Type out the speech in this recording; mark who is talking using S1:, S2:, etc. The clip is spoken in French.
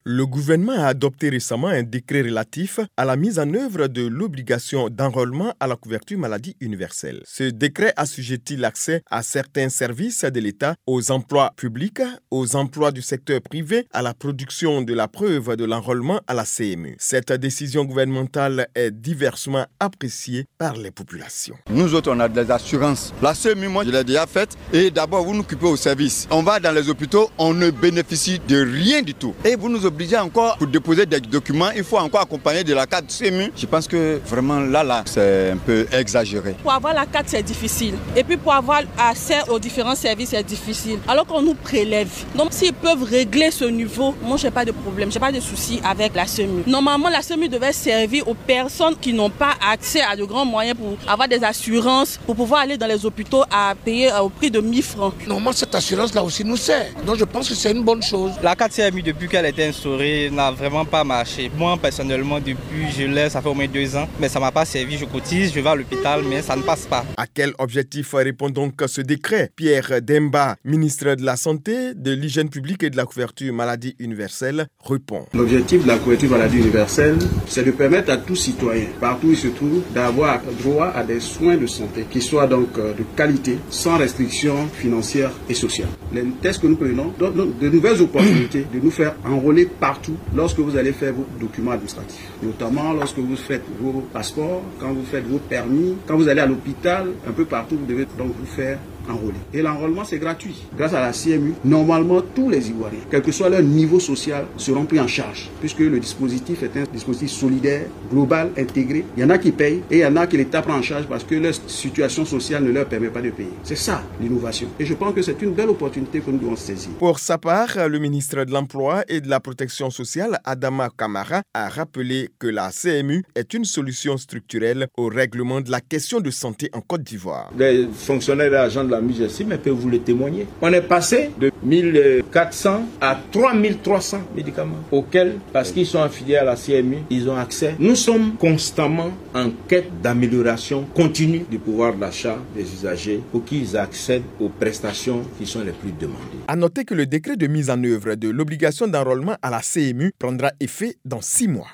S1: Le gouvernement a adopté récemment un décret relatif à la mise en œuvre de l'obligation d'enrôlement à la couverture maladie universelle. Ce décret assujettit l'accès à certains services de l'État, aux emplois publics, aux emplois du secteur privé, à la production de la preuve de l'enrôlement à la CMU. Cette décision gouvernementale est diversement appréciée par les populations.
S2: Nous autres, on a des assurances. La CMU, moi, je l'ai déjà faite. Et d'abord, vous nous occupez au service. On va dans les hôpitaux, on ne bénéficie de rien du tout. Et vous nous obligez encore pour déposer des documents, il faut encore accompagner de la carte CMU. Je pense que vraiment là, c'est un peu exagéré.
S3: Pour avoir la carte, c'est difficile. Et puis pour avoir accès aux différents services, c'est difficile. Alors qu'on nous prélève. Donc s'ils peuvent régler ce niveau, moi, je n'ai pas de problème, je n'ai pas de souci avec la CMU. Normalement, la CMU devait servir aux personnes qui n'ont pas accès à de grands moyens pour avoir des assurances, pour pouvoir aller dans les hôpitaux à payer au prix de 1000 francs.
S4: Normalement, cette assurance-là aussi nous sert. Donc je pense que c'est une bonne chose.
S5: La carte CMU, depuis qu'elle a été instaurée, n'a vraiment pas marché. Moi, personnellement, depuis je l'ai, ça fait au moins 2 ans, mais ça ne m'a pas servi. Je cotise, je vais à l'hôpital, mais ça ne passe pas.
S1: À quel objectif répond donc ce décret? Pierre Demba, ministre de la Santé, de l'Hygiène publique et de la couverture maladie universelle, répond.
S6: L'objectif de la couverture maladie universelle, c'est de permettre à tout citoyen, partout où il se trouve, d'avoir droit à des soins de santé qui soient donc de qualité, sans restrictions financières et sociales. Les tests que nous prenons donnent de nouvelles opportunités de nous faire enrôler partout lorsque vous allez faire vos documents administratifs, notamment lorsque vous faites vos passeports, quand vous faites vos permis, quand vous allez à l'hôpital, un peu partout, vous devez donc vous faire enrôler. Et l'enrôlement, c'est gratuit. Grâce à la CMU, normalement, tous les Ivoiriens, quel que soit leur niveau social, seront pris en charge, puisque le dispositif est un dispositif solidaire, global, intégré. Il y en a qui payent et il y en a qui l'État prend en charge parce que leur situation sociale ne leur permet pas de payer. C'est ça, l'innovation. Et je pense que c'est une belle opportunité que nous devons saisir.
S1: Pour sa part, le ministre de l'Emploi et de la Protection sociale, Adama Kamara, a rappelé que la CMU est une solution structurelle au règlement de la question de santé en Côte d'Ivoire.
S7: Les fonctionnaires et agents de la MIGESI, mais peuvent vous le témoigner. On est passé de 1400 à 3300 médicaments auxquels, parce qu'ils sont affiliés à la CMU, ils ont accès. Nous sommes constamment en quête d'amélioration continue du pouvoir d'achat des usagers pour qu'ils accèdent aux prestations qui sont les plus demandées.
S1: À noter que le décret de mise en œuvre de l'obligation d'enrôlement à la CMU prendra effet dans 6 mois.